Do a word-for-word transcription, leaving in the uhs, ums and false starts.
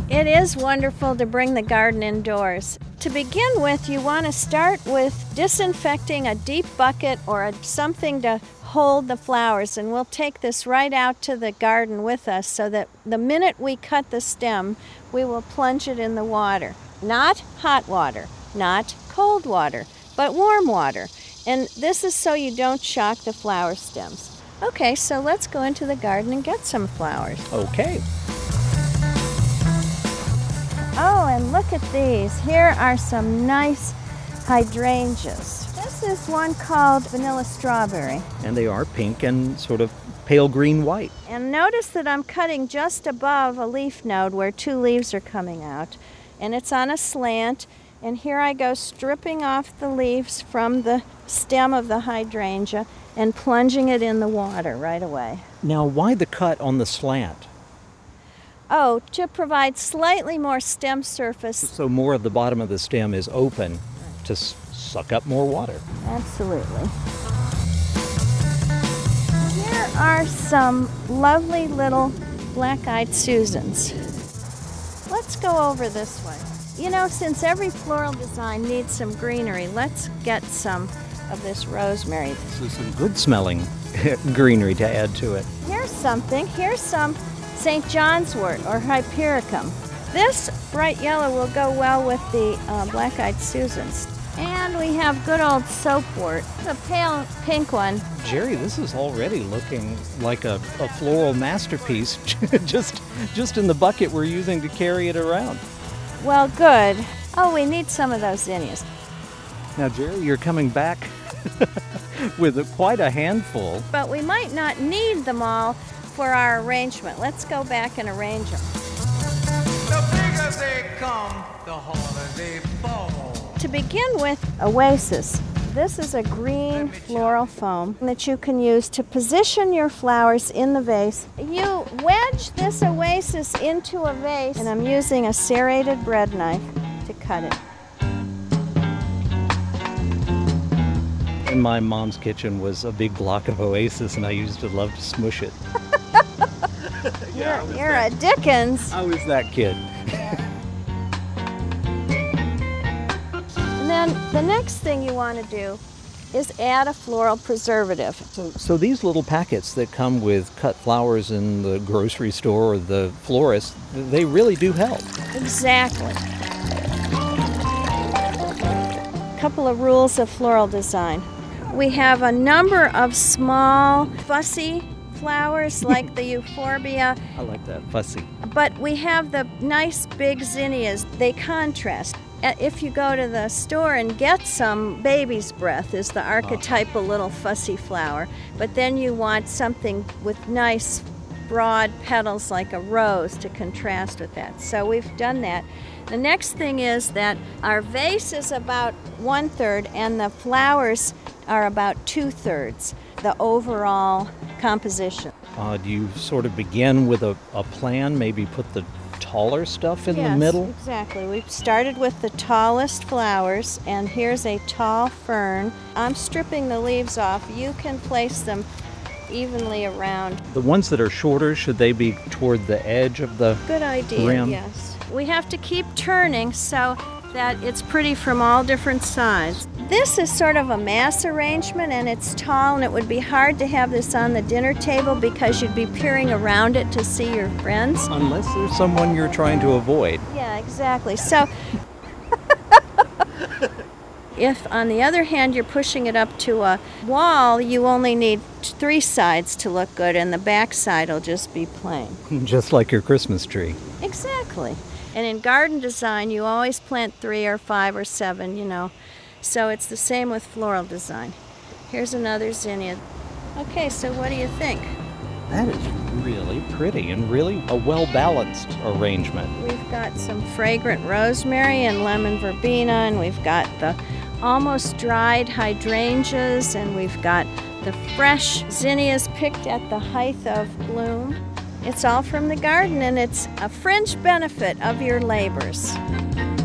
It is wonderful to bring the garden indoors. To begin with, you want to start with disinfecting a deep bucket or a, something to hold the flowers, and we'll take this right out to the garden with us so that the minute we cut the stem, we will plunge it in the water. Not hot water, not cold water, but warm water. And this is so you don't shock the flower stems. Okay, so let's go into the garden and get some flowers. Okay. Oh, and look at these. Here are some nice hydrangeas. This is one called vanilla strawberry. And they are pink and sort of pale green white. And notice that I'm cutting just above a leaf node where two leaves are coming out. And it's on a slant. And here I go stripping off the leaves from the stem of the hydrangea and plunging it in the water right away. Now, why the cut on the slant? Oh, to provide slightly more stem surface. So more of the bottom of the stem is open to s- suck up more water. Absolutely. Here are some lovely little black-eyed Susans. Let's go over this way. You know, since every floral design needs some greenery, let's get some of this rosemary. So some good smelling greenery to add to it. Here's something. Here's some Saint John's wort or Hypericum. This bright yellow will go well with the uh, black-eyed Susans. And we have good old soapwort, the pale pink one. Jerry, this is already looking like a, a floral masterpiece just, just in the bucket we're using to carry it around. Well, good. Oh, we need some of those zinnias. Now, Jerry, you're coming back with a, quite a handful. But we might not need them all for our arrangement. Let's go back and arrange them. The bigger they come, the harder they fall. To begin with, Oasis. This is a green floral foam that you can use to position your flowers in the vase. You wedge this Oasis into a vase, and I'm using a serrated bread knife to cut it. In my mom's kitchen was a big block of Oasis, and I used to love to smush it. Yeah, you're you're a Dickens. I was that kid. And then the next thing you want to do is add a floral preservative. So, so these little packets that come with cut flowers in the grocery store or the florist, they really do help. Exactly. Couple of rules of floral design. We have a number of small, fussy flowers like the euphorbia. I like that, fussy. But we have the nice big zinnias. They contrast. If you go to the store and get some, baby's breath is the archetypal little fussy flower. But then you want something with nice broad petals like a rose to contrast with that. So we've done that. The next thing is that our vase is about one third and the flowers are about two thirds, the overall composition. Uh, do you sort of begin with a, a plan, maybe put the taller stuff in yes, the middle? Exactly. We've started with the tallest flowers, and here's a tall fern. I'm stripping the leaves off. You can place them evenly around. The ones that are shorter, should they be toward the edge of the Good idea, rim? Yes. We have to keep turning so that it's pretty from all different sides. This is sort of a mass arrangement, and it's tall, and it would be hard to have this on the dinner table because you'd be peering around it to see your friends. Unless there's someone you're trying to avoid. Yeah, exactly. So if, on the other hand, you're pushing it up to a wall, you only need three sides to look good, and the back side will just be plain. Just like your Christmas tree. Exactly. And in garden design, you always plant three or five or seven, you know. So it's the same with floral design. Here's another zinnia. Okay, so what do you think? That is really pretty and really a well-balanced arrangement. We've got some fragrant rosemary and lemon verbena, and we've got the almost dried hydrangeas, and we've got the fresh zinnias picked at the height of bloom. It's all from the garden, and it's a fringe benefit of your labors.